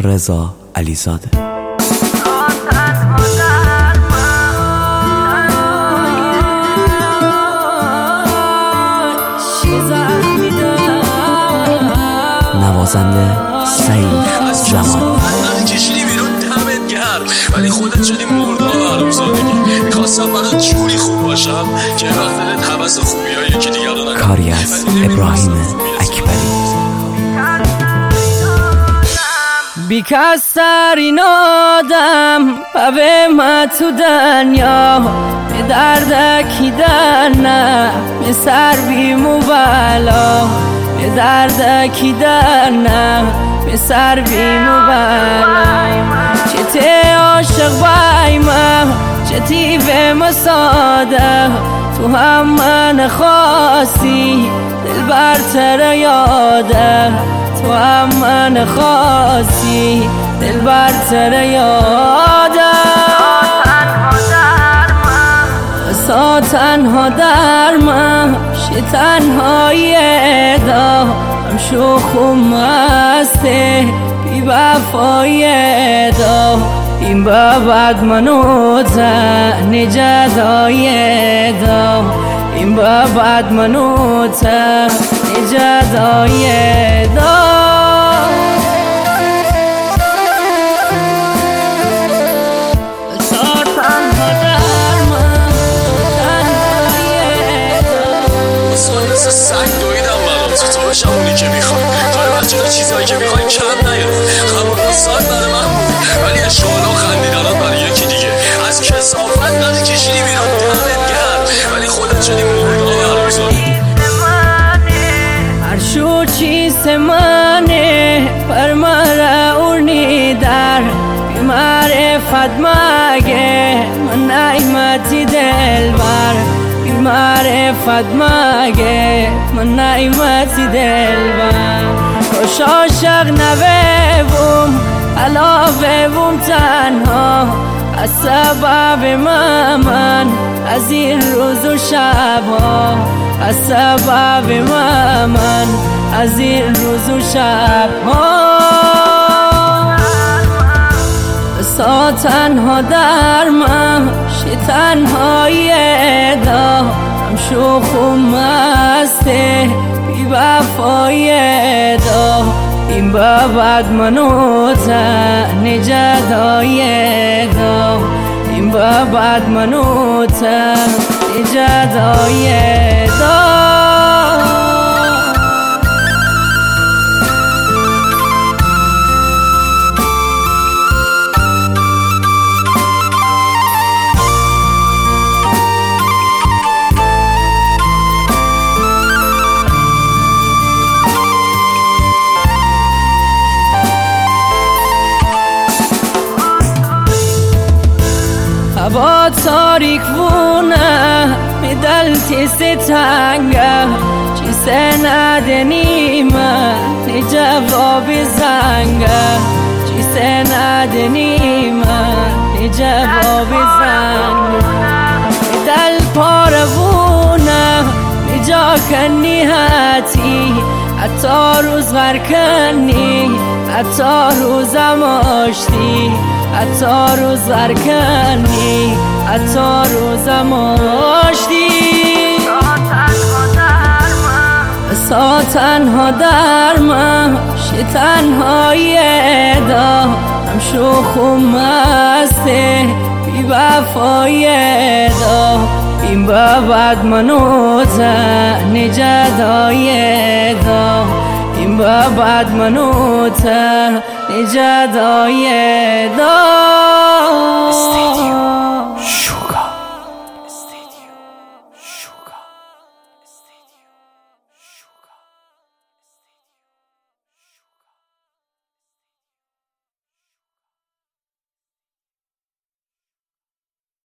رضا علیزاده. نوازنده سعید جمالی. کشیدی بیرون دمت گرم، ولی خودت شدی مردار زندگی. میخواستم برات جوری خوب باشم که وقت حوض خوبی های یکی دیگر رو نکنم. کاری از ابراهیم اکبری. بیکستر این آدم به ما تو دنیا به دردکی در نه به سر بیمو بلا به دردکی در نه به سر بیمو بلا چه ته عاشق بایمه چه تیوه مساده تو هم من خواستی دل برتر یاده تو هم من خواستی دل برتر یاده سا تنها در من شی تنهایی دا هم شوخ و مسته بی وفایی دا این بعد منو تن جدایی دا این بعد منو تن جدایی دا سگ دویدم برام تو بشم اونی که میخوای کار بچه دا چیزایی که میخوای کم نیاد. خمون ساک برای من بود ولی اشغال و خندیدنات برای یکی دیگه. از کسافت منو کشیدی بیرون دمت گرم، ولی خودت شدی مردار زندگی. هر شو چیز منه پر مرا اونی در بی معرفت مگه من نعمتی دل بر بی معرفت مگه من نعمتی دل بر خوش عاشق نویم علاوه تنها از سبب من از این روز و شبها از سبب من از این روز و شبها سا تنها در من شی تنهایی دا هم شوخ و مسته بی وفایی دا این بعد منو تن جدایی دا این بعد منو تن جدایی دا هوا تاریک وونه می دل تیست تنگه چیسه ندنیمه نی جوابی زنگه چیسه ندنیمه نی جوابی زنگه می دل پاروونه می جا کنی حتی حتی روز غر کنی حتی روزم آشتی حتی روز غر کنی حتی روزم آشتی سا تنها در من شی تنهایی دا هم شوخ و مسته بی وفایی دا این بعد منو تن جدایی دا این بعد منو تن جدایی دا